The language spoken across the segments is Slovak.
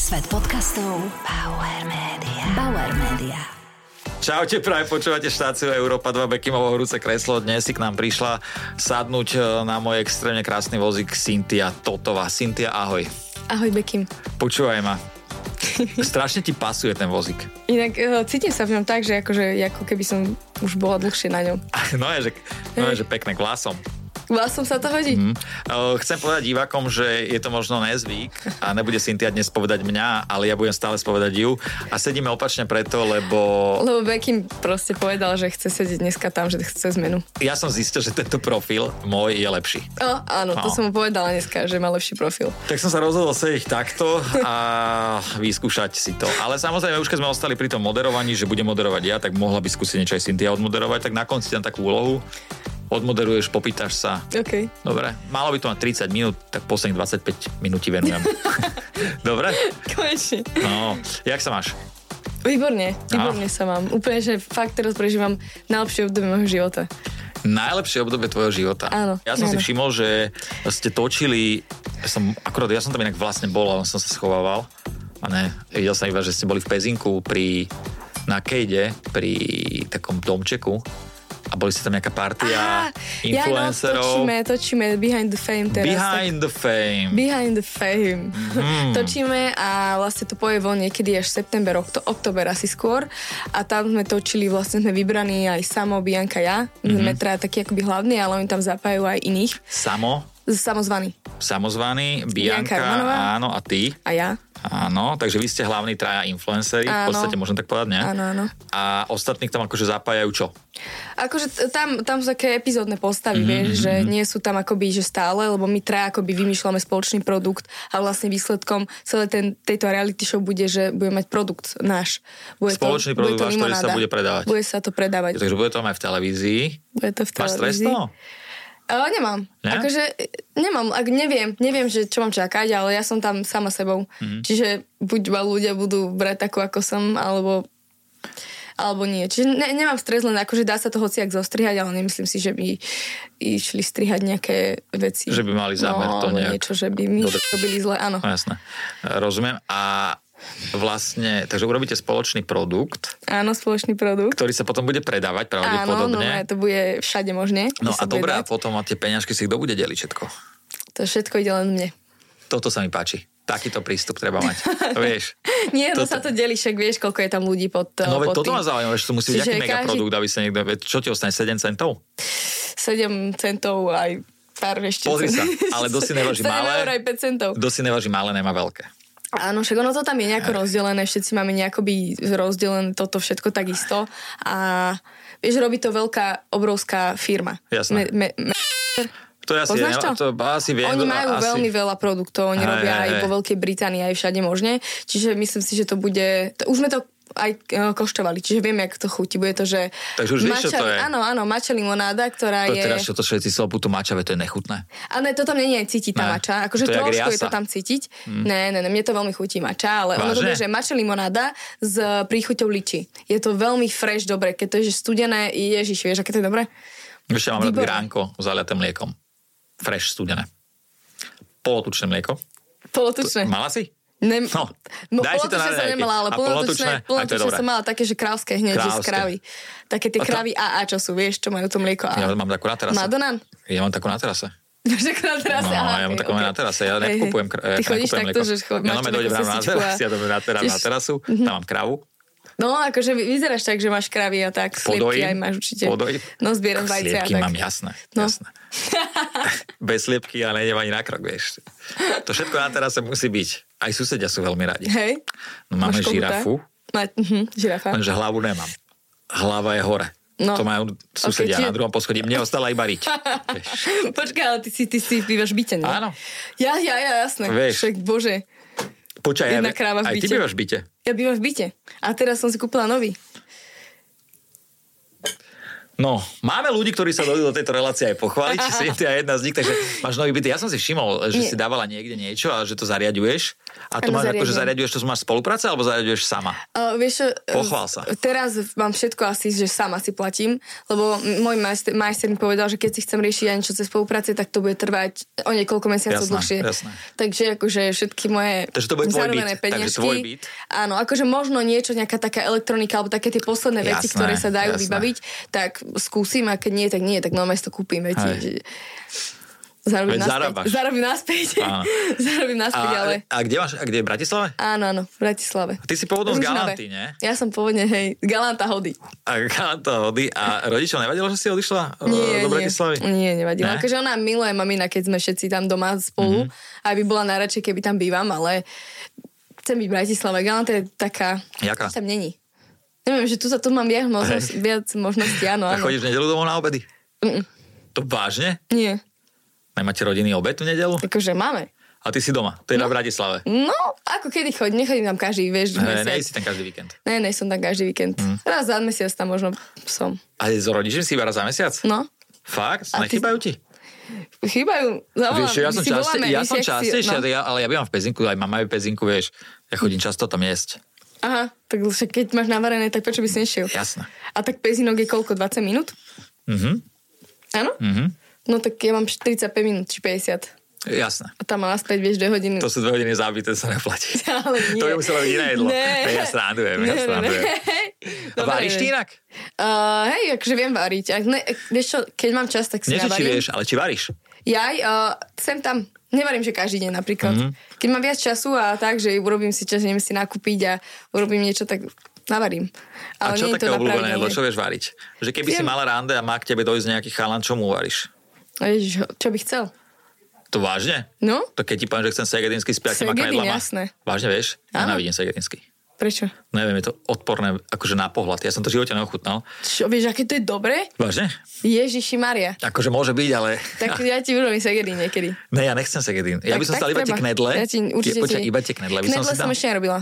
Svet podcastov Bauer Media. Čaute, práve počúvate štáciu Európa 2 Bekimovo horúce kreslo. Dnes si k nám prišla sadnúť na môj extrémne krásny vozík Cynthia Totová. Cynthia, ahoj. Ahoj, Bekim. Počúvaj ma. Strašne ti pasuje ten vozík. Inak cítim sa v ňom tak, že ako keby som už bola dlhšie na ňom. No je, že pekné k vlasom. Vlasom sa to hodí. Chcem povedať divákom, že je to možno nezvyk a nebude Cynthia dnes povedať mňa, ale ja budem stále spovedať ju. A sedíme opačne preto, lebo Bekim proste povedal, že chce sedieť dneska tam, že chce zmenu. Ja som zistil, že tento profil môj je lepší. Áno, to som mu povedala dneska, že má lepší profil. Tak som sa rozhodol sedieť takto a vyskúšať si to. Ale samozrejme, už keď sme ostali pri tom moderovaní, že budem moderovať ja, tak mohla by skúsiť niečo aj Cynthia odmoderovať, tak na konci tam takú úlohu. Odmoderuješ, popýtaš sa. OK. Dobre, malo by to mať 30 minút, tak posledných 25 minút ti venujem. Dobre? Konečne. No, jak sa máš? Výborne sa mám. Úplne, že fakt teraz prežívam najlepšie obdobie môjho života. Najlepšie obdobie tvojho života? Áno. Ja som si všimol, že ste točili, ja som tam inak vlastne bol, ale som sa schovával. A ne, videl som iba, že ste boli v Pezinku na Kejde, pri takom domčeku. A boli ste tam nejaká partia influencerov. Točíme Behind the Fame teraz. Behind the Fame. Točíme a vlastne to poje von niekedy až september, október asi skôr. A tam sme točili, vlastne sme vybraní aj Samo, Bianka, ja. Sme teda takí akoby hlavní, ale oni tam zapájajú aj iných. Samozvaný, Bianka, áno, a ty? A ja. Áno, takže vy ste hlavní traja influenceri, v podstate môžem tak povedať, nie? Áno. A ostatní tam akože zapájajú čo? Akože tam sú také epizódne postavy, vieš, že nie sú tam akoby, že stále, lebo my traja akoby vymýšľame spoločný produkt a vlastne výsledkom celé tejto reality show bude, že budeme mať produkt náš. Spoločný produkt váš, ktorý sa bude predávať. Bude sa to predávať. Takže bude to aj v televízii. Bude to v televízii. Máš stres toho? Nemám. Ne? Akože nemám. Neviem, že čo mám čakať, ale ja som tam sama sebou. Čiže buď ma ľudia budú brať takú, ako som, alebo nie. Čiže nemám stres, len akože dá sa to hociak zostrihať, ale nemyslím si, že by išli strihať nejaké veci. Že by mali zámer to nejak. Niečo, že by mi robili zle, áno. No, jasné. Rozumiem. A vlastne, takže urobíte spoločný produkt. Áno, spoločný produkt. Ktorý sa potom bude predávať pravdepodobne. Áno, to bude všade možne. No a dobré, a potom tie peňažky si kto bude deliť všetko? To všetko ide len mne. Toto sa mi páči. Takýto prístup treba mať. Vieš? Nie, sa to delí, však vieš, koľko je tam ľudí pod No veď toto tým. ma zaujíma, že to musí byť aký megaprodukt, aby sa niekto... Čo ti ostane, 7 centov? 7 centov aj pár ešte. Pozri sa, ale kto si neváži malé... 7 eur aj 5 centov. Kto si neváži malé, nemá veľké. Áno, však ono to tam je nejako rozdelené, všetci máme nejakoby rozdelené toto všetko takisto a vieš, robí to obrovská firma. Jasné. To ja asi viem. Oni majú veľmi veľa produktov, oni robia aj vo Veľkej Británii, aj všade možne, čiže myslím si, že to bude, už sme to aj koštovali, čiže vieme, jak to chutí. Bude to, že... Takže už vieš, čo to je. Áno, matcha limonáda, ktorá je... Teraz, čo to všetci slopú, tú matcha, to je nechutné. Ale to tam nie je cítiť tá matcha. Akože trošku je to tam cítiť. Ne, mne to veľmi chutí matcha, ale ono to je, že matcha limonáda s príchuťou liči. Je to veľmi fresh, dobre. Keď to je, že studené, ježiš, vieš, aké to je dobre? Ešte mám rád gránko zaliaté mliekom. Fresh, studené. Polotučné mlieko. Polotučné. Mala si? Daj si to na som nemala, ale plnotučné som mala také, že krávské hneď, že z krávy. Také tie krávy AA, čo sú, vieš, čo majú to mlieko AA. Ja mám takú na terase. Madonan? Ja mám takú na terase. Máš takú na terase? Ja mám takú na terase, ja nekupujem mlieko. Ty chodíš takto, že máš takú sestičku. Ja dojdem na terasu, tam mám kravu. No, akože vyzeráš tak, že máš kravy a tak, sliepky aj máš určite. No, zbieram vajce a tak. Sliepky mám, jasné. Bez sliepky, ale nejdem ani na krok, vieš. To všetko na terase musí byť. Aj susedia sú veľmi radi. Hej. No, máme žirafu. Žirafa. Lenže hlavu nemám. Hlava je hore. No. To majú susedia na druhom poschodí. Mne ostala iba riť. Počkaj, ale ty si bývaš v byte, nie? Áno. Ja, jasné. Vieš. Však, bože. Počkaj, aj ty bývaš v byte? Ja bývam v byte. A teraz som si kúpila nový. No, máme ľudí, ktorí sa dojdú do tejto relácie aj pochváliť, či si ty aj jedna z nich, takže máš nový byt. Ja som si všimol, že si dávala niekde niečo a že to zariaďuješ. A to máš ako, že zariaďuješ, to máš spolupráca, alebo zariaďuješ sama? Vieš, pochvál sa. Teraz mám všetko asi, že sama si platím, lebo môj majster mi povedal, že keď si chcem riešiť aj niečo cez spolupráce, tak to bude trvať o niekoľko mesiacov dlhšie. Jasné. Takže akože všetky moje zarobené peniažky. Áno, akože možno niečo, nejaká taká elektronika, alebo také tie posledné veci, ktoré sa dajú vybaviť, tak skúsim, a keď nie, tak normálne to kúpim, viete. Zarobím naspäť. Zarobím naspäť, ale... A kde máš? A kde je v Bratislave? Áno, v Bratislave. Ty si pôvodom z Galanty, nie? Ja som pôvodne, Galanta Hody. A Galanta Hody. A rodičov nevadilo, že si odišla do Bratislavy? Nie, nevadilo. Akože ona miluje mamina, keď sme všetci tam doma spolu. Aby bola najradšej, keby tam bývam, ale chcem byť v Bratislave. Galanta je taká... Jaká? Tam není. Neviem, že tu mám viac možností, áno. A chodíš v nedeľu domov na obedy? To vážne? Nie. Nemáte rodinný obed v nedeľu? Takže máme. A ty si doma? To je na Bratislave? No, ako kedy chodím? Nechodím tam každý, mesiac. Nej si tam každý víkend? Ne, som tam každý víkend. Raz za mesiac tam možno som. A s rodičmi si iba raz za mesiac? No. Fakt? Nechýbajú ti? Chýbajú. Vieš, ja som častejšie, ale ja bývam v Pezinku, aj mama je v Pezinku, vieš. Ja chodím často tam jesť. Aha, tak keď máš navarené, tak prečo by si nešiel? Jasné. A tak Pezinok je koľko? 20 minút? Áno? No tak ja mám 45 minút, či 50. Jasné. A tam mám naspäť, vieš, 2 hodiny. To sú 2 hodiny zabité, sa neplatí. Ale nie. To by muselo byť iné jedlo. Ja srandujem. Dobre, varíš ty inak? Hej, akože viem variť. Vieš čo, keď mám čas, tak si navarím. Nie, či vieš, ale či varíš? Sem tam. Nevarím, že každý deň napríklad. Keď mám viac času a tak, že urobím si čas, neviem si nakúpiť a urobím niečo, tak navarím. Ale a čo také obľúbené jedlo? Čo vieš variť? Že keby si mala rande a má k tebe dojsť nejaký chalan, čo mu varíš? Ježiš, čo by chcel? To vážne? No. To keď ti poviem, že chcem segedínsky s piatým a knedlama. Jasné. Vážne vieš? Ja nevidím segedínsky. Prečo? Neviem, je to odporné akože na pohľad. Ja som to v živote neochutnal. Čo, vieš, aké to je dobré? Vážne? Ježiši Maria. Akože môže byť, ale... Tak ja ti urobím segedín niekedy. Ne, ja nechcem segedín. Ja by som stal iba tie knedle. Iba tie knedle. Knedle som ešte nerobila.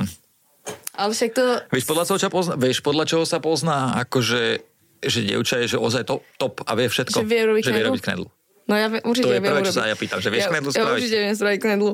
Ale však to... Vieš, podľa čoho sa pozná, akože, že dievča je, že ozaj top a vie všetko. Že vie robiť knedlu. No ja určite viem urobiť. To je prvé, čo sa ja pýtam, že vieš knedlu spraviť? Ja určite viem spraviť knedlu.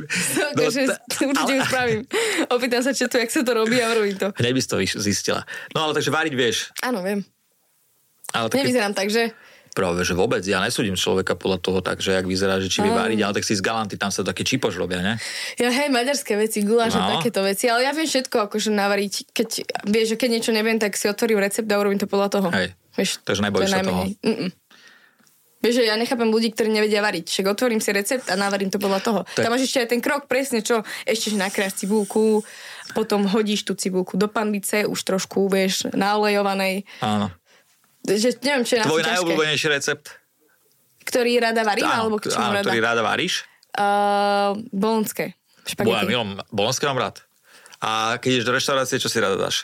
Určite ju spravím. Opýtam sa četu, jak sa to robí a urobím to. Hneď by si to zistila. No ale takže variť vieš. Áno, viem. Nevyzerám tak, že? Práve, že vôbec. Ja nesúdim človeka podľa toho tak, že jak vyzerá, že či vie variť, ale tak si z Galanty, tam sa také čipoš robia, ne? Ja maďarské veci, guláš a takéto veci, ale ja viem všetko akože navariť. Keď vieš, že keď niečo neviem, tak si otvorím recept a urobím to podľa toho. Hej, vieš, takže nebojíš sa toho. Vieš, že ja nechápem ľudí, ktorí nevedia variť. Však otvorím si recept a navarím to podľa toho. Tak. Tam máš ešte aj ten krok, presne čo, ešte nakráš cibulku, potom hodíš tú cibulku do panvice, už trošku, vieš, naolejovanej. Áno. Že neviem, čo je tvoj najobľúbenejší recept? Ktorý rada varím, alebo čo rada? Ktorý rada varíš? Bolonské. Špagety. Bolonské mám rád. A keď ideš do reštaurácie, čo si rada dáš?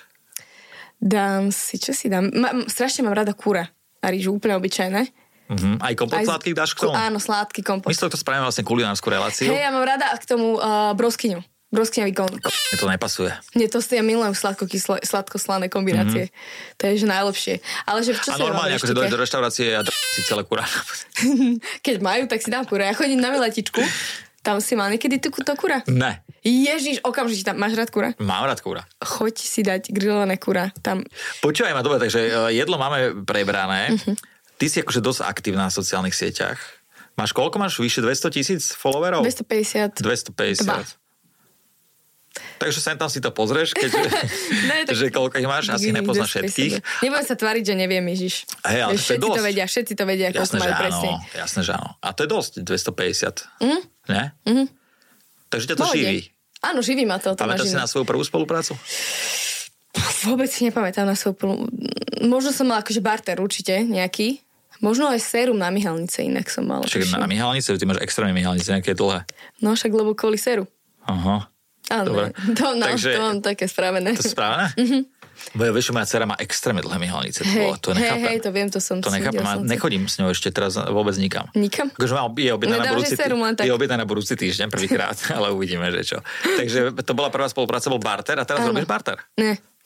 Čo si dám? Strašne mám rada kúra. A rýžu úplne obyčajné. Aj kompot sladkých dáš k tomu? Áno, sladký kompot. My s to spravíme vlastne kulinárskú reláciu. Hej, ja mám rada k tomu broskyňu. Broskyňový kompot. Mne to nepasuje. Nie, to ja milujem sladko-slané kombinácie. To je že najlepšie. Ale že čo a normálne, akože dojdeš do reštaurácie a si celé kúra. Keď majú, tak si dám kúra. Ja chodím na miletičku. Tam si mal niekedy to kúra? Ne. Ježiš, okamžite tam. Máš rád kúra? Mám rád kúra. Choď si dať grillované kúra. Tam. Počúvaj ma, dobre, takže jedlo máme prebrané. Ty si akože dosť aktívna na sociálnych sieťach. Máš koľko? Máš vyše 200 000 followerov? 250. 250. Takže sem tam si to pozrieš, keď že koľko ich máš, asi nepoznáš všetkých. Nebudem sa tváriť, že neviem, Ježiš. Hej, ale všetci to vedia, ako to majú presne. Jasné, že áno. A to je dosť, 250. Ne? Takže ťa to živí. Áno, živí ma to. Pamätáš si na svoju prvú spoluprácu? Vôbec si nepamätám na svoju prvú. Možno som mala akože barter určite nejaký. Možno aj sérum na myhalnice inak som mala. Čiže na myhalnice? Ty máš extrémne myhalnice, nejaké dlhé. No však lebo kvôli séru. Aha. Áno, to mám také spravené. To spravené? Vieš, moja dcera má extrémne dlhé myhalnice. To nechápem. Hej, to viem, to som... To nechápem, nechodím s ňou ešte teraz vôbec nikam. Nikam? Akože je objednaná na budúci týždeň prvýkrát, ale uvidíme, že čo. Takže to bola prvá spolupráca, bol barter a teraz robíš barter? Ne.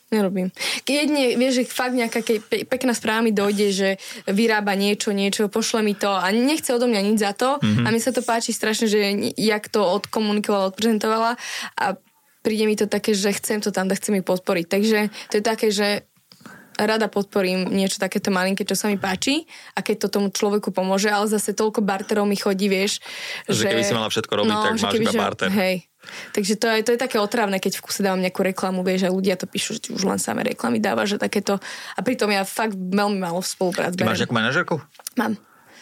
Nerobím. Jedine, vieš, že fakt nejaká pekná správa mi dojde, že vyrába niečo, pošle mi to a nechce odo mňa nič za to a mi sa to páči strašne, že jak to odkomunikovala, odprezentovala a príde mi to také, že chcem to tam, da chcem ich podporiť. Takže to je také, že rada podporím niečo takéto malinké, čo sa mi páči a keď to tomu človeku pomôže, ale zase toľko barterov mi chodí, vieš. Že keby si mala všetko robiť, tak máš iba barter. Hej. Takže to je také otravné, keď v kuse dávam nejakú reklamu, vieš, a ľudia to píšu, že už len samé reklamy dáva, že takéto. A pritom ja fakt veľmi málo spoluprácu. Ty máš nejakú manažerku? Mám.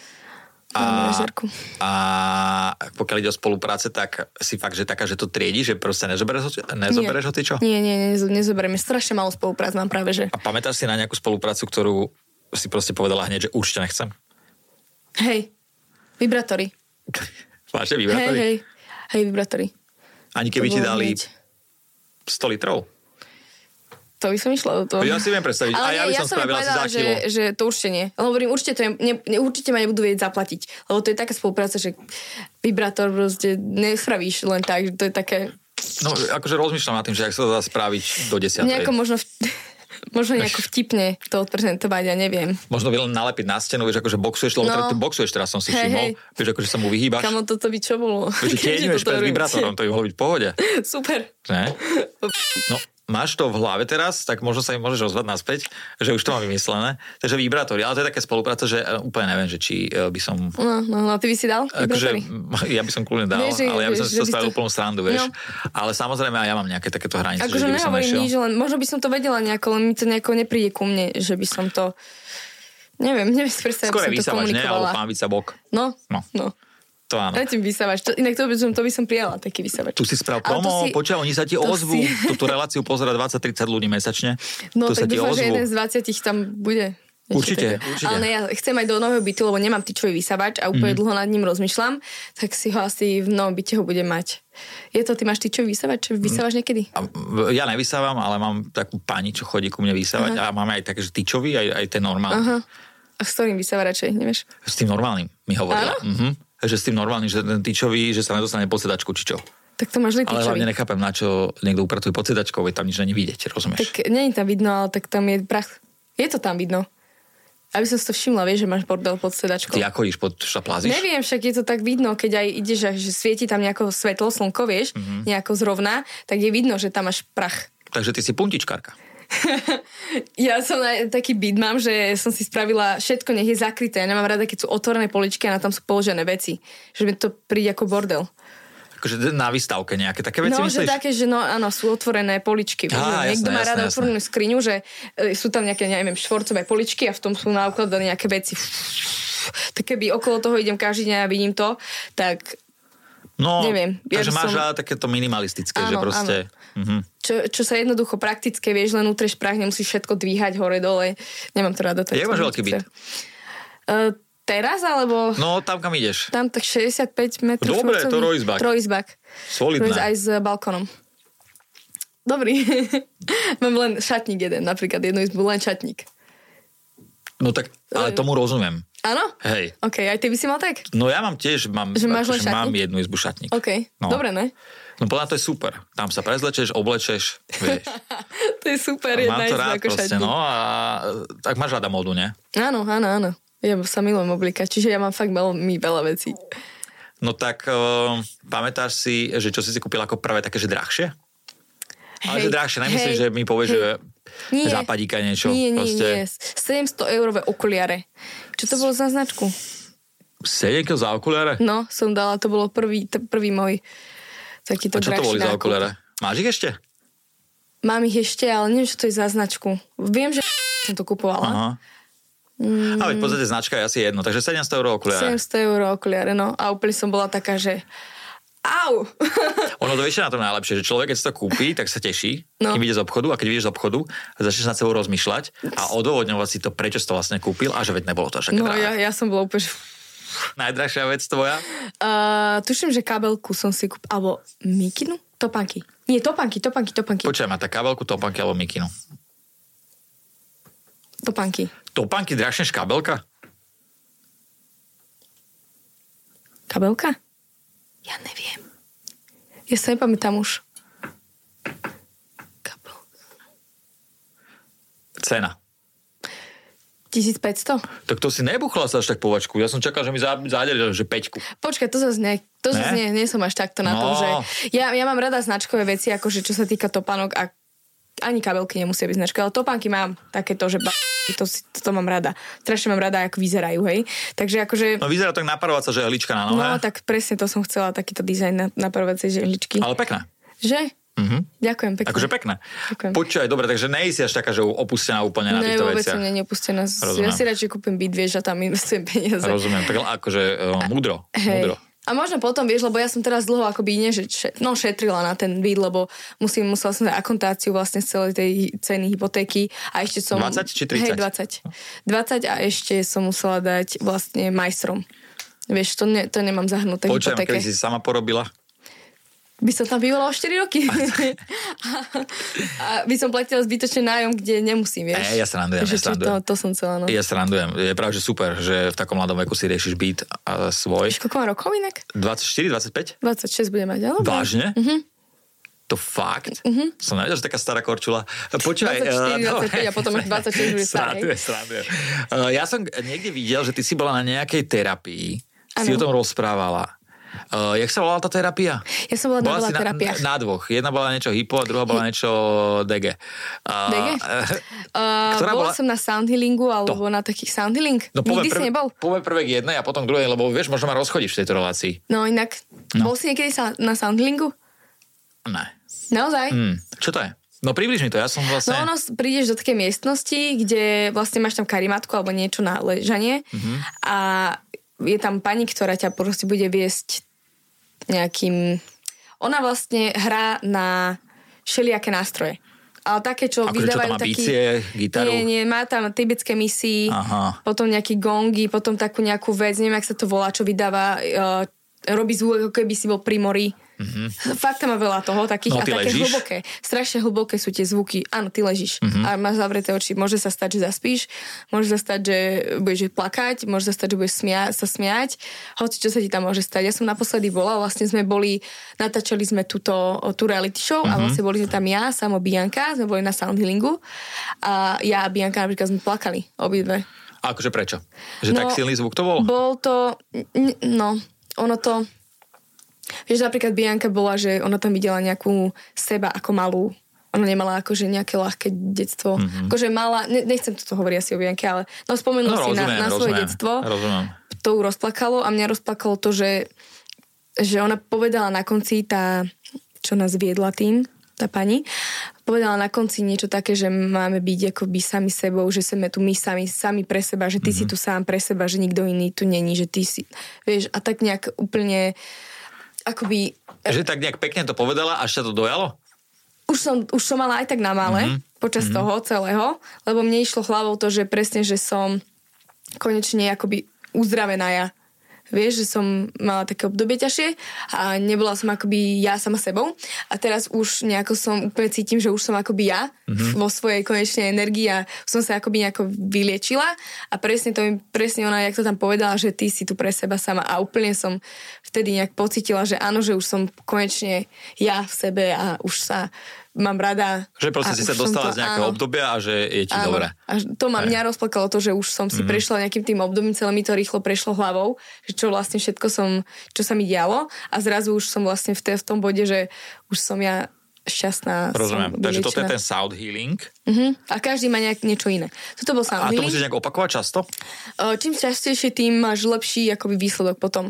A pokiaľ ide o spolupráce, tak si fakt, že taká, že to triedi, že proste nezobereš ho ty čo? Nie, nezoberiem. Strašne málo spoluprác mám práve, že. A pamätáš si na nejakú spoluprácu, ktorú si proste povedala hneď, že určite nechcem? Hej, vibrátory. Vážne vibrátory? Hej, vibrátory. Ani keby ti dali 100 litrov? To by som išla do toho. Ja si viem predstaviť. Ale a ja by som spravila si za kilo. Že to určite nie. Lebo hovorím, určite ma nebudú vedieť zaplatiť. Lebo to je taká spolupráca, že vibrátor proste nespravíš len tak. To je také... No, akože rozmýšľam nad tým, že ak sa to dá spraviť do 10. Nejako možno nejako vtipne to odprezentovať, ja neviem. Možno len nalepiť na stenu, vieš, akože boxuješ, lebo ty boxuješ, teraz som si všimol. Vieš, akože sa mu vyhýbaš. Kamo, toto by čo bolo? Vieš, tieňuješ pred vibrátorom, to by mohlo byť v pohode. Super. Ne? No, máš to v hlave teraz, tak možno sa im môžeš ozvať naspäť, že už to mám vymyslené. Takže vibrátory, ale to je také spolupráca, že úplne neviem, že či by som... No, ty by si dal vibrátory? Ja by som kľudne dal, ale ja by som si to stavil úplnú srandu, vieš. No. Ale samozrejme aj ja mám nejaké takéto hranice, akože že by som nešiel. Nič, len možno by som to vedela nejako, len mi to nejako nepríde ku mne, že by som to... Neviem si predstaviť, skôr by som to komunikovala. Skôr vysávač, alebo pán víc a bok. No. To áno. Tým vysávač. Inak to by som prijala, taký vysávač. Tu si sprav promo, počkaj, oni sa ti ozvú. Túto reláciu pozerá 20-30 ľudí mesačne. No, tu tak dúfam, že jeden z 20 tam bude. Určite. Ale ne, ja chcem aj do nového bytu, lebo nemám tyčový vysávač a úplne dlho nad ním rozmýšľam, tak si ho asi v novom byte ho budem mať. Ty máš tyčový vysávač? Vysávaš niekedy? Ja nevysávam, ale mám takú pani, čo chodí ku mne vysávať a máme aj také, že tyčový, aj ten normálny. Aha. A s ktorým vysáva radšej, nevieš? S tým normálnym mi hovorila. Že s tým normálnym, že ten tyčový, že sa nedostane pod sedačku, či čo. Tak to máš tyčový. Ale hlavne nechápem, na čo niekto upratuje pod sedačkou, veď tam nič není vidieť, rozumieš? Tak nie je tam vidno, ale tak tam je prach. Je to tam vidno. Aby som si to všimla, vieš, že máš bordel pod sedačkou. Ty ako ideš pod šaplázíš? Neviem, však je to tak vidno, keď aj ideš, že svieti tam nejako svetlo, slnko, vieš, nejako zrovna, tak je vidno, že tam máš prach. Takže ty si puntičkárka. Ja som taký byt mám, že som si spravila všetko, nech je zakryté. Ja nemám rada, keď sú otvorené poličky a na tam sú položené veci. Že mi to príde ako bordel. Akože na výstavke nejaké také veci myslíš? No, že také, že áno, sú otvorené poličky. Niekto má rada otvorenú skriňu, že sú tam nejaké, neviem, štvorcové poličky a v tom sú naukladané nejaké veci. Tak keby okolo toho idem každý deň a vidím to, tak neviem. Takže máš takéto minimalistické, že proste... Čo sa jednoducho praktické, vieš, len utreš prach, nemusíš všetko dvíhať hore dole. Nemám to rada. Jak máš veľký byt? Teraz, alebo... No, tam kam ideš? Tam tak 65 metrov. Dobre, to trojizbak. Solidné. Aj s balkónom. Dobrý. Mám len šatník jeden, napríklad jednu izbu, len šatník. No tak, ale tomu rozumiem. Áno? Hej. OK, aj ty by si mal tak? No ja mám tiež, mám jednu izbu šatník. OK, dobre, ne? No podľa to je super. Tam sa prezlečeš, oblečeš, vieš. To je super, jedna izba ako proste, šatník. No a tak máš rada módu, ne? Áno. Ja sa milujem oblíkať, čiže ja mám fakt veľmi veľa vecí. No tak pamätáš si, že čo si kúpila ako prvé také, že drahšie? Ale že drahšie, nemyslíš, že mi povieš, že západíka niečo? Nie. 700-eurové okuliare. Čo to bolo za značku? 7 za okuliare? No, som dala, to bolo prvý môj takýto drahší nákup. A čo to boli za okuliare? Máš ich ešte? Mám ich ešte, ale neviem, čo to je za značku. Viem, že som to kupovala. Aha. Ale v podstate značka je asi jedno, takže 700 € okuliare. 700 € okuliare, no. A úplne som bola taká, že au! Ono to vieš na tom najlepšie, že človek, keď si to kúpi, tak sa teší, kým ide z obchodu, a keď vyjdeš z obchodu, začneš nad sebou rozmýšľať a odôvodňovať si to, prečo si to vlastne kúpil a že veď nebolo to až také drahé. Ja som bola úplne... Najdrahšia vec tvoja? Tuším, že kabelku som si kúpil, alebo mikinu? Topánky. Nie, topánky. Počujem, má tá kabelku, topánky alebo mikinu? Topánky. Topánky drahšie než kabelka? Kabelka? Ja neviem. Ja sa nepamätám už. Kabelka. Cena. 1500? Tak to si nebuchla sa až tak povačku. Ja som čakal, že mi zádelil, že 5. Počkaj, to zase nie som až takto na tom, že ja mám rada značkové veci, akože čo sa týka topánok a ani kabelky nemusia byť značka, ale topánky mám takéto, že to mám rada. Strašne mám rada, ako vyzerajú, hej. Takže akože... No vyzerá tak naparovacia žehlička na nohe. No tak presne to som chcela, takýto dizajn naparovacej žehličky. Ale pekné. Že? Ďakujem, pekne. Akože pekné. Ďakujem. Počúvaj, dobre, takže nejsi až taká, že opustená úplne na týchto veciach. Ne, vôbec som neopustená. Ja si radšej kúpim byt, vieš, a tam investujem peniaze. Rozumiem, tak akože múdro. Múdro. A možno potom, vieš, lebo ja som teraz dlho akoby šetrila na ten byt, lebo musela som dať akontáciu vlastne z celej tej ceny hypotéky a ešte som... 20 či 30? Hej, 20 a ešte som musela dať vlastne majstrom. Vieš, to nemám zahrnuté v hypotéke. Počujem, keď si sama porobila? By som tam bývala o 4 roky. A by som platila zbytočne nájom, kde nemusím, vieš. Ja srandujem. To som chcela, no. Ja srandujem. Je práve, že super, že v takom mladom veku si riešiš byt a svoj. Vieš, koľko mám rokov inak? 24, 25? 26 budem mať, ale... Vážne? To fakt? Som nevedel, že taká stará korčula. Počúvaj. 24, 25 a potom až 26 bude starý. Srandujem. Ja som niekde videl, že ty si bola na nejakej terapii. Si o tom rozprávala. Jak sa volala tá terapia? Ja som bola na terapiách. Na dvoch. Jedna bola niečo hypo a druhá bola niečo DG. DG? Bola som na sound healingu alebo na takých sound healing. No, nikdy si nebol? Poviem prvé k jednej a potom k druhej, lebo vieš, možno ma rozchodíš v tejto relácii. No inak, bol si niekedy na sound healingu? Ne. Naozaj? Čo to je? No približ mi to, ja som vlastne... No prídeš do takej miestnosti, kde vlastne máš tam karimatku alebo niečo na ležanie a je tam pani, ktorá ťa proste bude viesť nejakým... Ona vlastne hrá na všelijaké nástroje. Ale také, čo vydávajú taký... Bicie, gitaru? Nie, má tam tibetské misy, potom nejaký gongy, potom takú nejakú vec, neviem, jak sa to volá, čo vydáva, robí zvuk, ako keby si bol pri mori. Fakt tam má veľa toho, takých a také ležíš? Hlboké. Strašne hlboké sú tie zvuky. Áno, ty ležíš a máš zavreté oči. Môže sa stať, že zaspíš, môže sa stať, že budeš plakať, môže sa stať, že budeš sa smiať. Hoci čo sa ti tam môže stať. Ja som naposledy bola, vlastne natáčali sme tú reality show a vlastne boli sme tam ja, Samo, Bianka, sme boli na sound healingu a ja a Bianka napríklad sme plakali obidve. A akože prečo? Že tak silný zvuk to bol? Bol to, ono to... Vieš, napríklad Bianka bola, že ona tam videla nejakú seba ako malú. Ona nemala akože nejaké ľahké detstvo. Akože mala, nechcem toto hovoriť asi o Bianke, ale spomenul si na svoje detstvo. Rozumiem. To ju rozplakalo a mňa rozplakalo to, že ona povedala na konci čo nás viedla tým, tá pani, povedala na konci niečo také, že máme byť akoby sami sebou, že sme tu my sami pre seba, že ty si tu sám pre seba, že nikto iný tu není, že ty si, vieš, a tak nejak úplne akoby... Že tak nejak pekne to povedala, až sa to dojalo? Už som mala aj tak na mále počas toho celého, lebo mne išlo hlavou to, že presne, že som konečne akoby uzdravená ja. Vieš, že som mala také obdobie ťažšie a nebola som akoby ja sama sebou a teraz už nejako som úplne cítim, že už som akoby ja vo svojej konečnej energii a som sa akoby nejako vyliečila a presne ona, jak to tam povedala, že ty si tu pre seba sama a úplne som vtedy nejak pocítila, že áno, že už som konečne ja v sebe a už sa mám rada. Že proste si sa dostala z nejakého obdobia a že je ti dobré. A to mňa rozplakalo to, že už som si prešla nejakým tým obdobím, celé mi to rýchlo prešlo hlavou, že čo vlastne všetko čo sa mi dialo a zrazu už som vlastne v tom bode, že už som ja šťastná. Rozumiem. Takže toto je ten sound healing. A každý má niečo iné. Toto bol sound healing. A to musíš nejak opakovať často? Čím častejšie, tým máš lepší akoby výsledok potom.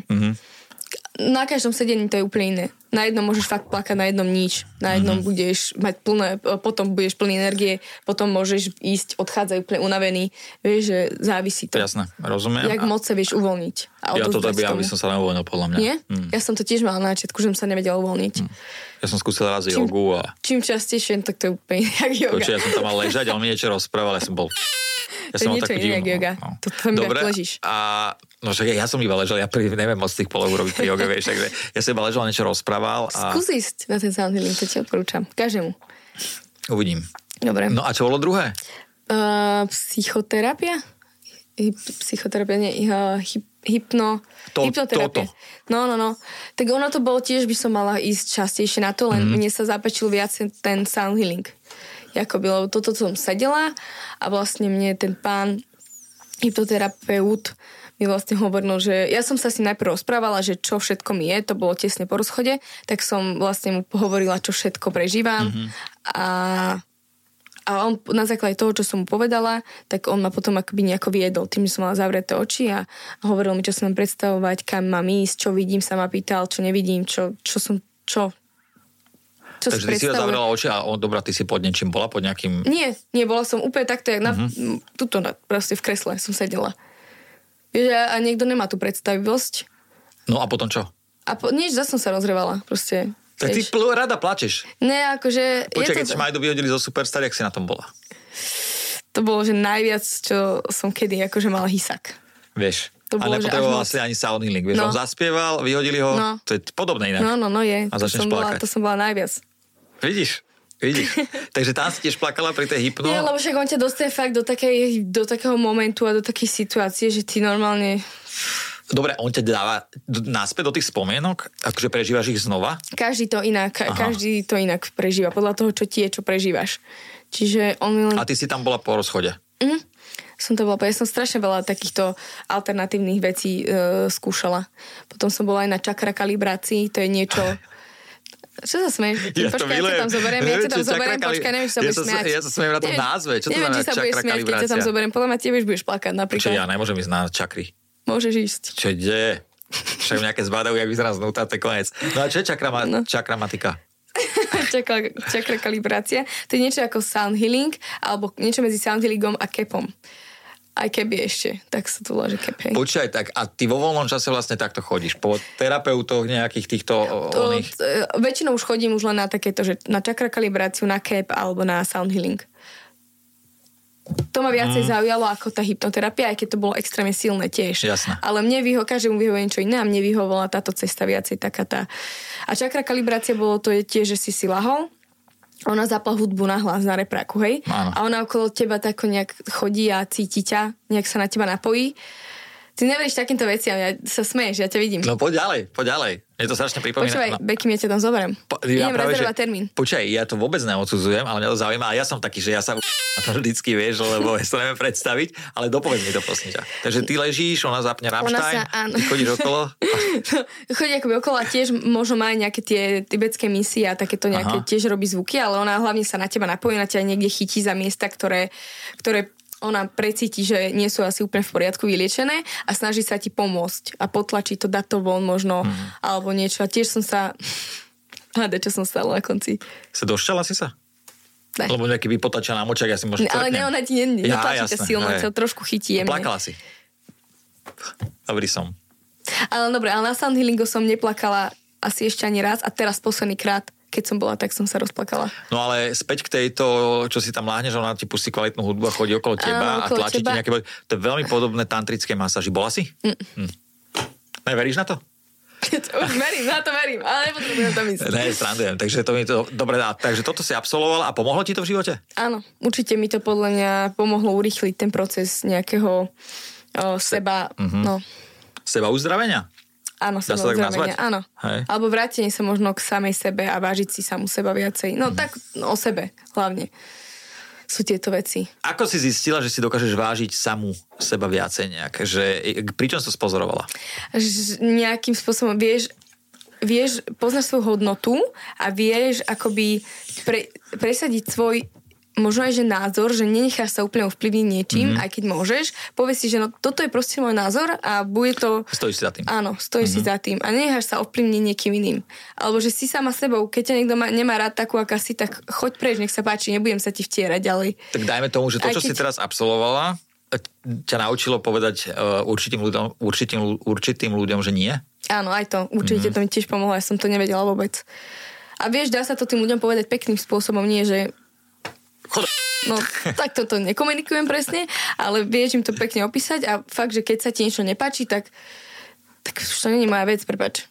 Na každom sedení to je úplne iné. Na jednom môžeš fakt plakať, na jednom nič. Na jednom budeš mať potom budeš plný energie, potom môžeš ísť, odchádzať úplne unavený. Vieš, že závisí to. Jasné, rozumiem. Jak moc sa vieš uvoľniť. Ja to aby som sa neuvoľnil, podľa mňa. Nie? Ja som to tiež mala na začiatku, že som sa nevedela uvoľniť. Ja som skúsil raz jogu a... Čím častejšie, tak to je úplne jak joga. Ja som tam mal ležať, ale mi niečo rozprával, ja som bol... Ja to je niečo iné, jak joga. To tam iba ležíš. A no však ja som iba ležal, ja neviem moc tých polov urobiť pri joge, vieš, takže ja som iba ležal, niečo rozprával. Skús ísť na ten sound healing, to ti odporúčam. Každému. Uvidím. Dobre. No a čo bolo druhé? Psychoterapia? Psychoterapia, nie, hypnoterapia. No. Tak ono to bolo tiež, by som mala ísť častejšie na to, len mne sa zapečil viac ten sound healing. Jakoby, lebo toto som sedela a vlastne mne ten pán hypnoterapeut mi vlastne hovoril, že ja som sa s ním najprv rozprávala, že čo všetko mi je, to bolo tesne po rozchode, tak som vlastne mu hovorila, čo všetko prežívam a on na základe toho, čo som mu povedala, tak on ma potom akoby nejako viedol tým, že som mala zavreté oči a hovoril mi, čo som mám predstavovať, kam mám ísť, čo vidím, sa ma pýtal, čo nevidím, čo takže ty si zavrela oči a dobrá, ty si pod niečím bola, pod nejakým... Nie, bola som úplne takto, jak tuto proste v kresle som sedela. Vieš, a niekto nemá tú predstavivosť. No a potom čo? Nič, zase som sa rozrevala, proste. Tak ty rada plačeš. Ne, akože... Počkaj, keď Majdu vyhodili zo Superstar, jak si na tom bola? To bolo, že najviac, čo som kedy akože mala hysak. Vieš. A nepotreboval si ani sound healing. Vieš, on zaspieval, vyhodili ho, to je podobné inak. No je. A začneš plakať. To som bola najviac. Vidíš. Takže tam si tiež plakala pri tej hypno. Nie, lebo však on ťa dostane fakt do takého momentu a do takej situácie, že ty normálne... Dobre, on ťa dáva naspäť do tých spomienok? Akože prežívaš ich znova? Každý to inak prežíva. Podľa toho, čo ti je, čo prežívaš. Čiže on mi len... A ty si tam bola po rozchode? Ja som strašne veľa takýchto alternatívnych vecí skúšala. Potom som bola aj na čakra kalibrácii, to je niečo... Čo sa smeješ? Ja počkaj, ja ťa tam zoberiem, počkaj, neviem, či sa budeš smiať. Ja sa smiem na tom názve, čo to znamená čakra kalibrácia? Neviem, či sa budeš smiať, keď ťa tam zoberiem, podľa mňa tiež budeš plakať napríklad. Čo, ja nemôžem ísť na čakry? Môžeš ísť. Čo ide? Však nejaké zbadajú, jak vyzerá znúta, to je konec. No a čo je čakramatika? Čakra kalibrácia. To je niečo ako sound healing, alebo niečo medzi sound healingom a kepom. Aj keby ešte, tak sa tu láže kep, hej. Počkaj, tak a ty vo voľnom čase vlastne takto chodíš? Po terapeutoch nejakých týchto oných? Väčšinou už chodím už len na takéto, že na čakra kalibráciu, na kep alebo na sound healing. To ma viacej zaujalo ako tá hypnoterapia, aj keď to bolo extrémne silné tiež. Jasné. Ale každému vyhovuje niečo iné a mne vyhovovala táto cesta viacej taká tá. A čakra kalibrácia bolo to je tiež, že si lahol, ona zapla hudbu na hlas, na repráku, hej? Áno. A ona okolo teba tak nejak chodí a cíti ťa, nejak sa na teba napojí. Ty neveríš takýmto veciam, ja sa smeješ, ja ťa vidím. No poď ďalej. Mne to strašne pripomína. Počúvaj, Beky, ja ťa tam zoberiem. Idem rezervovať termín. Počúvaj, ja to vôbec neodsudzujem, ale mňa to zaujíma. A ja som taký, že ja sa na to vždycky, vieš, lebo ja sa neviem predstaviť, ale dopovedz mi to, prosím ťa. Takže ty ležíš, ona zapne Rammstein, ty chodíš okolo. Chodí akoby okolo a tiež možno má nejaké tie tibetské misie a takéto nejaké tiež robí zvuky, ale ona hlavne sa na teba napojí, na ťa niekde chytí za miesta, ktoré ona precíti, že nie sú asi úplne v poriadku vyliečené a snaží sa ti pomôcť a potlačiť to, dať to von možno, alebo niečo. A tiež som sa... čo som stala na konci. Sa došťala si sa? Ne. Lebo nejaký vypotačená močak, ja si možno ale ne, ona ti netlačí ťa silno, to trošku chytí jemne. Plakala si? Dobrý som. Ale dobre, ale na sound healingu som neplakala asi ešte ani raz a teraz posledný krát keď som bola, tak som sa rozplakala. No ale späť k tejto, čo si tam láhneš, ona ti pustí kvalitnú hudbu a chodí okolo teba a tlačí ti nejaké... To je veľmi podobné tantrické masáži. Bola si? Neveríš na to? Verím, ale nepotrebujem tam ísť. Ne, strandujem, takže to mi to... Dobre, takže toto si absolvovala a pomohlo ti to v živote? Áno, určite mi to podľa mňa pomohlo urýchliť ten proces nejakého seba uzdravenia? Áno, sebauzdravenia, áno. Hej. Alebo vrátenie sa možno k samej sebe a vážiť si samu seba viacej. No tak o sebe hlavne sú tieto veci. Ako si zistila, že si dokážeš vážiť samu seba viacej nejak? Pričom si to spozorovala? Nejakým spôsobom vieš, poznáš svoju hodnotu a vieš akoby presadiť svoj možno aj, že názor, že nenecháš sa úplne ovplyvniť niečím, aj keď môžeš. Povieš si, že no toto je proste môj názor a bude to... Stojíš si za tým. Áno, stojíš si za tým a nenecháš sa ovplyvniť niekým iným. Alebo že si sama sebou, keď ťa niekto nemá rád takú, aká si, tak choď preč, nech sa páči, nebudem sa ti vtierať ďalej. Tak dajme tomu, že to, čo si teraz absolvovala, ťa naučilo povedať určitým ľuďom, že nie? Áno, aj to. Určite to mi tiež pomohlo, ja som to nevedela vôbec. A vieš, dá sa to tým ľuďom povedať pekným spôsobom, nie, že no, tak toto nekomunikujem presne, ale vieš im to pekne opísať a fakt, že keď sa ti niečo nepáči, tak už to nie je moja vec, prepáč.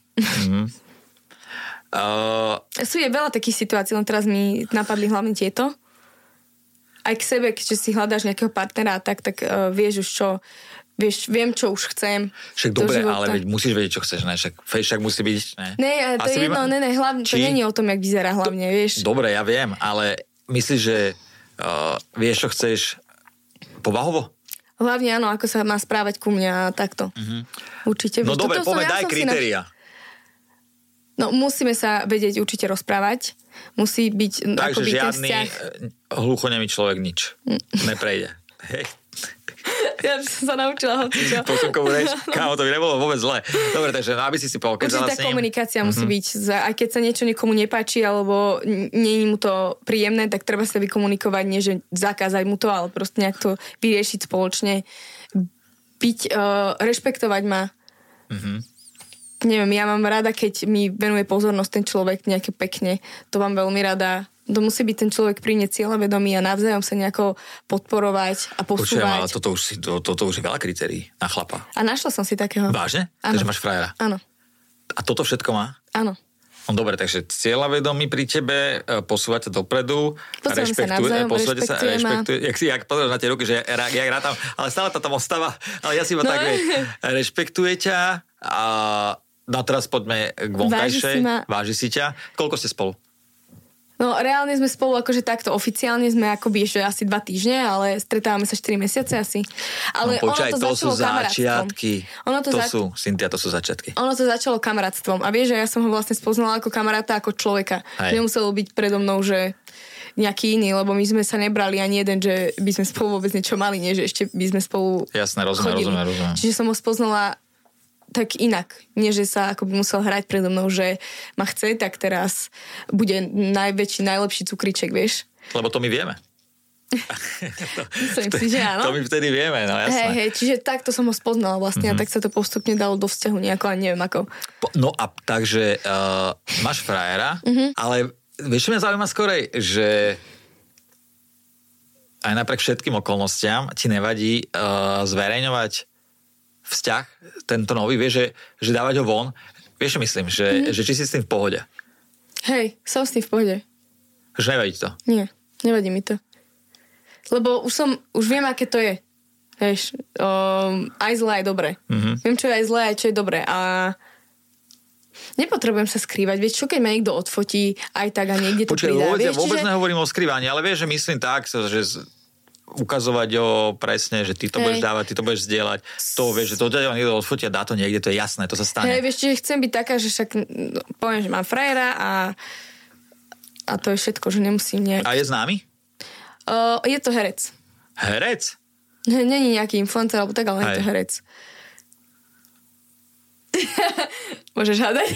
Sú je veľa takých situácií, len teraz mi napadli hlavne tieto. Aj k sebe, keďže si hľadáš nejakého partnera, tak vieš už čo, viem, čo už chcem. Však dobre, ale musíš vedieť, čo chceš, ne? Však musí byť, ne? Ne, to je jedno, hlavne, to nie je o tom, jak vyzerá hlavne, vieš. Dobre, ja viem, ale myslíš, že vieš, čo chceš povahovo? Hlavne áno, ako sa má správať ku mňa takto. Určite. No dobre, povedz, daj kritéria. No musíme sa vedieť určite rozprávať. Musí byť Takže akoby ten žiadny vzťah. hluchonemý človek nič neprejde. Hej. Ja som sa naučila hocičo. Posúkovú reč. Kámo, to by nebolo vôbec zle. Dobre, takže aby si pokecala určite s tá ním. komunikácia musí byť. Aj keď sa niečo niekomu nepáči, alebo nie je mu to príjemné, tak treba sa vykomunikovať, nie že zakázať mu to, ale proste nejak to vyriešiť spoločne. Rešpektovať ma. Neviem, ja mám rada, keď mi venuje pozornosť ten človek nejaké pekne. To mám veľmi rada. To musí byť ten človek pri mne cieľavedomý a navzájom sa nejako podporovať a posúvať. Ale toto už je veľa kritérií na chlapa. A našla som si takého. Vážne? Áno. Takže máš frajera? Áno. A toto všetko má? Áno. No dobre, takže cieľavedomý pri tebe, posúvať sa dopredu, rešpektuje, jak pozrieš na tie ruky, že jak rátam, ale stále to tam ostáva, ale ja si iba tak rešpektuje ťa a no teraz poďme k vonkajšej. Váži si ťa. Koľko ste spolu? No reálne sme spolu akože takto oficiálne sme akoby ešte asi 2 týždne, ale stretávame sa 4 mesiace asi. Ale no počkaj, ono to sú začiatky. Cynthia, to sú začiatky. Ono to začalo kamarátstvom. A vieš, že ja som ho vlastne spoznala ako kamaráta, ako človeka. Nemuselo byť predo mnou, že nejaký iný, lebo my sme sa nebrali ani jeden, že by sme spolu vôbec niečo mali, nie, že ešte by sme spolu Jasné, rozumiem. Čiže som ho spoznala tak inak. Nie, že sa akoby musel hrať predo mnou, že ma chce, tak teraz bude najväčší, najlepší cukriček, vieš? Lebo to my vieme. Myslím si, že áno. To my vtedy vieme, no jasné. Hej, čiže takto som ho spoznala vlastne a tak sa to postupne dalo do vzťahu nejako, ale neviem ako. No a takže máš frajera, ale vieš, čo mňa zaujíma skorej, že aj napriek všetkým okolnostiam ti nevadí zverejňovať vzťah, tento nový, vieš, že dávať ho von, vieš, myslím, že či si s tým v pohode. Hej, som s tým v pohode. Že nevadí to? Nie, nevadí mi to. Lebo už viem, aké to je. Vieš, aj zlé, aj dobré. Viem, čo je aj zlé, aj čo je dobré. A nepotrebujem sa skrývať. Vieš, čo keď ma niekto odfotí aj tak a niekde to pridá. Ja vôbec nehovorím o skrývaní, ale vieš, že myslím tak, že ukazovať ho presne, že ty to budeš dávať, ty to budeš zdieľať. To vieš, že to niekto odfotí a dá to niekde, to je jasné, to sa stane. Hej, vieš, čiže chcem byť taká, že však poviem, že mám frajera a to je všetko, že nemusím nejak... A je známy? Je to herec. Herec? Není nejaký influencer, alebo tak, ale je to herec. Môžeš hádať?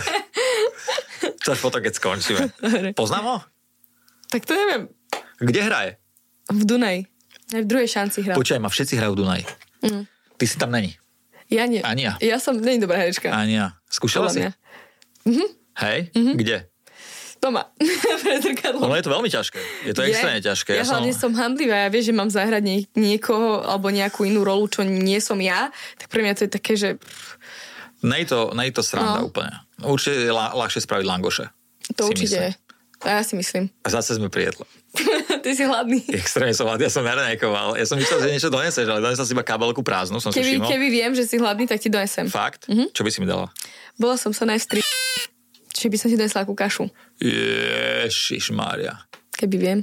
To až potom, keď skončíme. Poznám ho? Tak to neviem. Kde hraje? V Dunaji. Aj v druhej šanci hral. Počkaj ma, všetci hrajú v Dunaji. Ty si tam není. Ja nie. Ani ja. Ja som není dobrá herečka. Ani ja. Skúšala si? Hej? Kde? Doma. Pred zrkadlom. Ono je to veľmi ťažké. Je to extrémne ťažké. Ja hlavne som handlivá. Ja vieš, že mám zahrať niekoho alebo nejakú inú rolu, čo nie som ja. Tak pre mňa to je také, že... Nej to sranda úplne. Určite je ľahšie spraviť langoše. To určite je. A ja si myslím. A zase sme pri jedle. Ty si hladný. Extrémne som hladný, ja som nerenekoval. Ja som myslel, že niečo doneseš, ale donesla si iba kabelku prázdnu, som si všimol. Keby viem, že si hladný, tak ti donesem. Fakt? Čo by si mi dala? Bola som sa najvstri... Či by som ti donesla akú kašu. Ježišmária. Keby viem.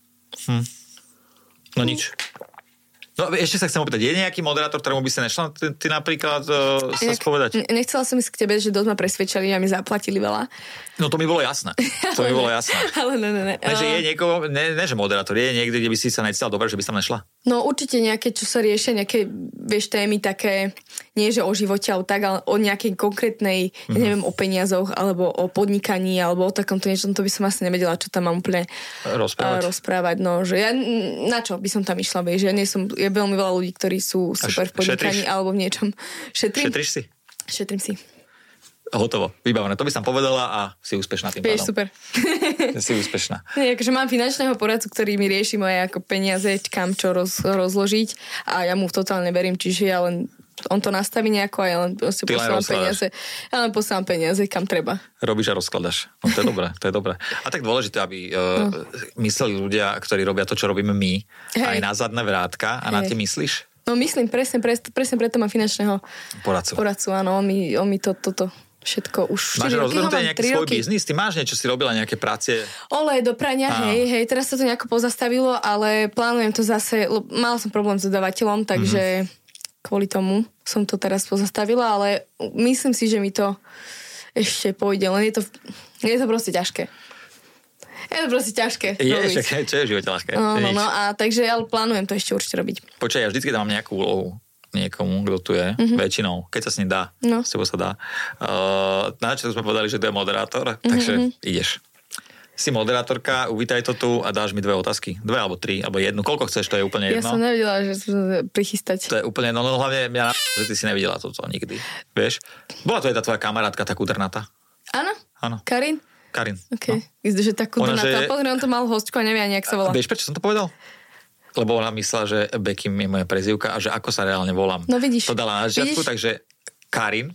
No nič. No ešte sa chcem opýtať, je nejaký moderátor, ktorému by si nešla ty napríklad sa spovedať? Nechcela som ísť k tebe, že dosť ma presvedčali a mi zaplatili veľa. No to mi bolo jasné. Ale ne. Že je niekoho, ne, že moderátor, je niekde, kde by si sa necítila dobre, že by si tam nešla? No určite nejaké, čo sa riešia, nejaké, vieš, témy také, nie že o živote, ale tak, ale o nejakej konkrétnej, neviem, o peniazoch, alebo o podnikaní, alebo o takomto niečom, to by som asi nevedela, čo tam mám úplne rozprávať. No, že ja, na čo by som tam išla, vieš, ja nie som, je veľmi veľa ľudí, ktorí sú super v podnikaní, alebo v niečom. Šetríš si? Šetrím si. Hotovo, vybavené. To by som povedala a si úspešná tým Vieš, pádom. super. Si úspešná. Nie, akože mám finančného poradcu, ktorý mi rieši moje ako peniaze, kam čo rozložiť a ja mu totálne verím, čiže ja len on to nastaví nejako a ja len posielam peniaze. Ja len posielam peniaze, kam treba. Robíš a rozkladaš. No to je dobré, to je dobré. A tak dôležité, aby mysleli ľudia, ktorí robia to, čo robíme my, aj na zadné vrátka a na tie myslíš? No myslím, presne preto mám finančného poradcu, áno, on mi toto všetko. Už 4 máš roky rozbehnutý nejaký svoj roky. biznis? Ty máš niečo, si robila nejaké práce? Olej do prania, hej, teraz sa to nejako pozastavilo, ale plánujem to zase, mala som problém s dodávateľom, takže kvôli tomu som to teraz pozastavila, ale myslím si, že mi to ešte pôjde, len je to proste ťažké. Je to proste ťažké. Čo je v živote ľahké? No, a takže, ale plánujem to ešte určite robiť. Počkaj, ja vždycky dávam nejakú úlohu niekomu, kto tu je, väčšinou, keď sa s ním dá, s tebou sa dá. Na čo sme povedali, že to je moderátor, takže ideš. Si moderátorka, uvítaj to tu a dáš mi 2 otázky. 2 alebo 3, alebo 1. Koľko chceš, to je úplne jedno. Ja som nevedela, že prichystať. To je úplne jedno, no hlavne mňa že ty si nevidela toto nikdy. Vieš? Bola to aj tá tvoja kamarátka, tá kudrnata. Áno. Karin. No. OK. Že tá kudrnata. Pozri, on to mal hostku a nevie ani, jak sa volá. Vieš, prečo som to povedal? Lebo ona myslela, že Bekim je moja prezývka a že ako sa reálne volám. No vidíš. To dala na začiatku, takže Karin.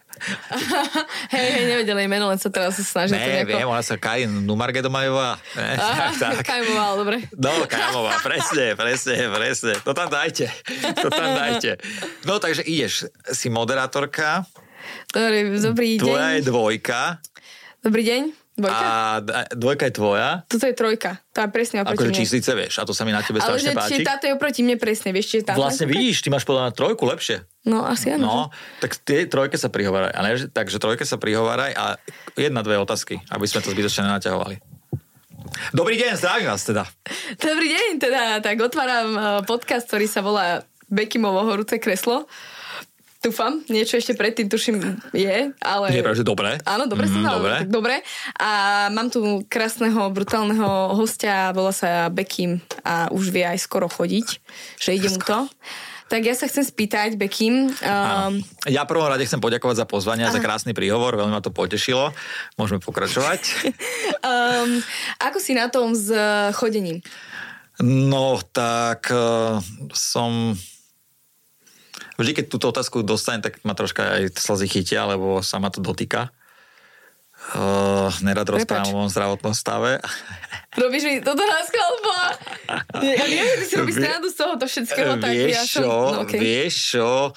Hej, nevedela jej meno, len sa teraz snažila to nejako... Viem, ona sa Karin Numargedomajová. Tak. Kajmová, dobre. No, Kajmová, presne. To tam dajte. No, takže ideš, si moderátorka. Dobrý deň. Tvoja je 2. Dobrý deň. Dvojka? A 2 je tvoja. Toto je 3. To je presne oproti akože mne. číslice, vieš, a to sa mi na tebe strašne páči. Ale táto je oproti mne presne, vieš, či je táto. Vlastne vidíš, ty máš podľa mňa 3 lepšie. No, asi áno. No, tak tie 3 sa prihováraj. Takže 3 sa prihováraj a 1-2 otázky, aby sme to zbytočne nenaťahovali. Dobrý deň, zdravím vás teda. Dobrý deň, teda, tak otváram podcast, ktorý sa volá Bekimovo horúce kreslo. Dúfam, niečo ešte predtým tuším je, ale... Nie, že dobre. Áno, dobre som dala, tak dobre. A mám tu krásneho, brutálneho hostia, volá sa Bekim a už vie aj skoro chodiť, že ide mu to. Tak ja sa chcem spýtať, Bekim... Ja prvom rade chcem poďakovať za pozvanie a za krásny príhovor, veľmi ma to potešilo. Môžeme pokračovať. Ako si na tom s chodením? No, tak som... Vždy, keď túto otázku dostanem, tak ma troška aj slzy chytia, lebo sa ma to dotýka. Nerad rozprávam o mojom zdravotnom stave. Robíš mi toto náska, alebo... Ja viem, že ty si robíš srandu z tohoto všetkého. Vieš čo?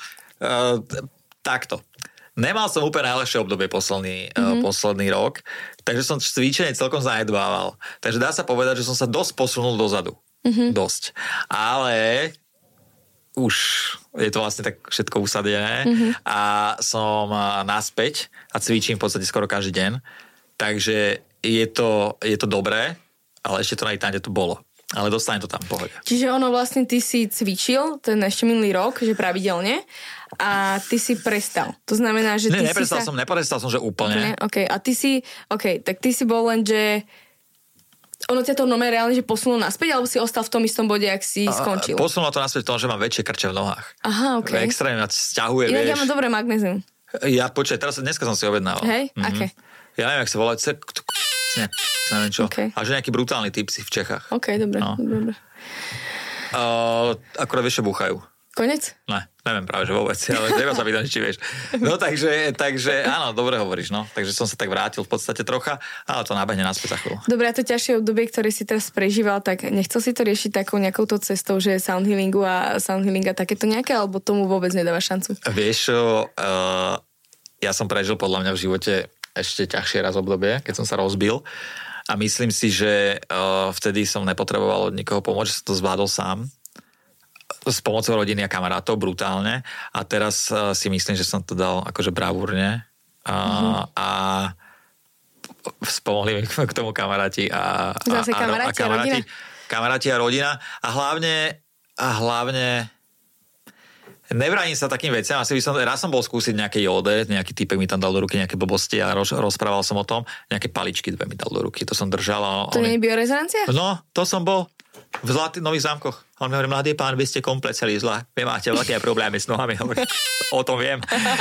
Takto. Nemal som úplne najlepšie obdobie posledný rok, takže som cvičenie celkom zanedbával. Takže dá sa povedať, že som sa dosť posunul dozadu. Dosť. Ale... už je to vlastne tak všetko usadené a som naspäť a cvičím v podstate skoro každý deň. Takže je to dobré, ale ešte to na Itáne to bolo. Ale dostane to tam v pohode. Čiže ono vlastne ty si cvičil ten ešte minulý rok, že pravidelne a ty si prestal. To znamená, že neprestal som, že úplne. OK, a ty si bol len, že ono ťa to reálne, že posunulo naspäť, alebo si ostal v tom istom bode, ak si skončil? Posunulo to naspäť v tom, že mám väčšie krče v nohách. Aha, OK. Extrémne ma sťahuje, vieš. Ja mám dobré magnézium. Ja, dneska som si objednával. Hej? Aké? Ja neviem, jak sa volá. Neviem čo. Okay. A že nejaký brutálny typ si v Čechách. OK, dobre. No. Dobre. Akurát vieš, že búchajú. Konec? Ne, neviem práve, že vôbec, ale treba sa pýtať, či vieš. No takže áno, dobre hovoríš, no. Takže som sa tak vrátil v podstate trocha, ale to nábehne naspäť za chvíľu. Dobre, a to ťažšie obdobie, ktoré si teraz prežíval, tak nechcel si to riešiť takou nejakouto cestou, že sound healing a takéto nejaké, alebo tomu vôbec nedáva šancu? Vieš čo, ja som prežil podľa mňa v živote ešte ťažšie raz obdobie, keď som sa rozbil a myslím si, že vtedy som nepotreboval od nikoho pomôcť, že som to zvládol sám. S pomocou rodiny a kamarátov brutálne a teraz si myslím, že som to dal akože bravúrne a spomohli mi k tomu kamaráti a kamaráti a rodina a hlavne nebránim sa takým veciam, raz som bol skúsiť nejaké jóde, nejaký typek mi tam dal do ruky nejaké blbosti a rozprával som o tom, nejaké paličky 2 mi dal do ruky, to som držal. To nie je biorezonancia? No, to som bol v Nových Zámkoch. On mi hovorí, mladý pán, vy ste komplet celý zlá. Vy máte veľké problémy s nohami. O tom viem.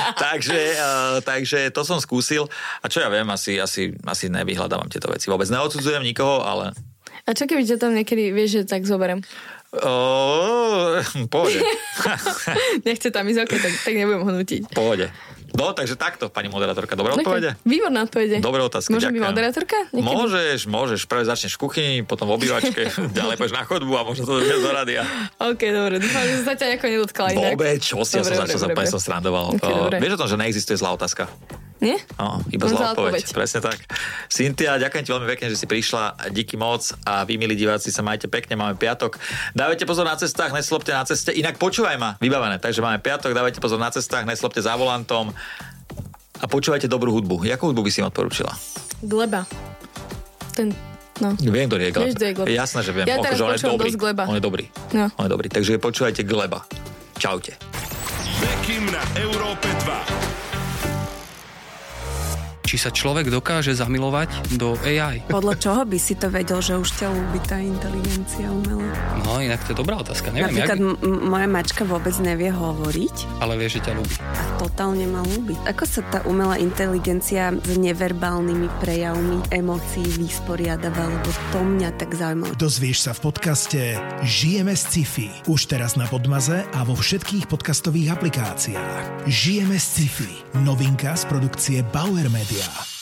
takže to som skúsil. A čo ja viem, asi nevyhľadávam tieto veci. Vôbec neodsudzujem nikoho, ale... A čo keby ťa tam niekedy, vieš, že tak zoberiem? Pohode. Nechce tam ísť, tak nebudem ho nutiť. Pohode. No, takže takto, pani moderátorka. Dobré odpovede? Výborná odpovede. Dobré otázky, môžem byť moderátorka? Môžeš. Prvé začneš v kuchyni, potom v obývačke, ďalej pôjdeš na chodbu a možno to dojdeš do rádia. OK, dobre. Dúfam, že sa ťa nejako nedotkala inak. Vôbec, čo si? Ja som srandoval. Okay, Vieš o tom, že neexistuje zlá otázka? Nie? Iba zlá odpoveď. Presne tak. Cynthia, ďakujem ti veľmi pekne, že si prišla. Díky moc a vy, milí diváci, sa majte pekne. Máme piatok. Dávajte pozor na cestách, neslopte na ceste. Inak počúvaj ma, vybavené. Takže máme piatok, dávajte pozor na cestách, neslopte za volantom a počúvajte dobrú hudbu. Jakú hudbu by si im odporúčila? Gleba. Viem, kto je Gleba. Jasné, že viem. Ja teraz počúvam dosť Gleba. On je dobrý. No. On je dobrý. Takže počúvajte Gleba. Čaute. Bekim na Európe 2. Či sa človek dokáže zamilovať do AI? Podľa čoho by si to vedel, že už ťa ľúbi tá inteligencia umelá? No, inak to je dobrá otázka. Neviem, napríklad moja mačka vôbec nevie hovoriť. Ale vie, že ťa ľúbi. A totálne ma ľúbi. Ako sa tá umelá inteligencia s neverbálnymi prejavmi emócií vysporiadava, lebo to mňa tak zaujímalo. Dozvieš sa v podcaste Žijeme z sci-fi. Už teraz na Podmaze a vo všetkých podcastových aplikáciách. Žijeme z sci-fi. Novinka z produkcie Bauer Media.